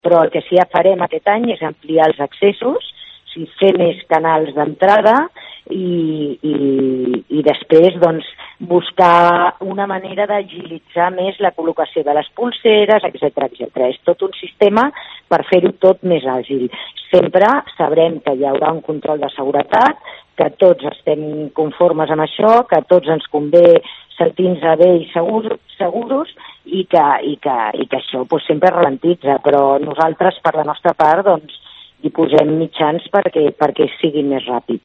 però el que sí que farem aquest any és ampliar els accessos, fer més canals d'entrada i després doncs, buscar una manera d'agilitzar més la col·locació de les pulseres, etc. És tot un sistema per fer-ho tot més àgil. Sempre sabrem que hi haurà un control de seguretat, que tots estem conformes amb això, que a tots ens convé sentir-nos bé i seguros i que això doncs, sempre ralentitza, però nosaltres, per la nostra part, doncs, hi posem mitjans perquè sigui més ràpid.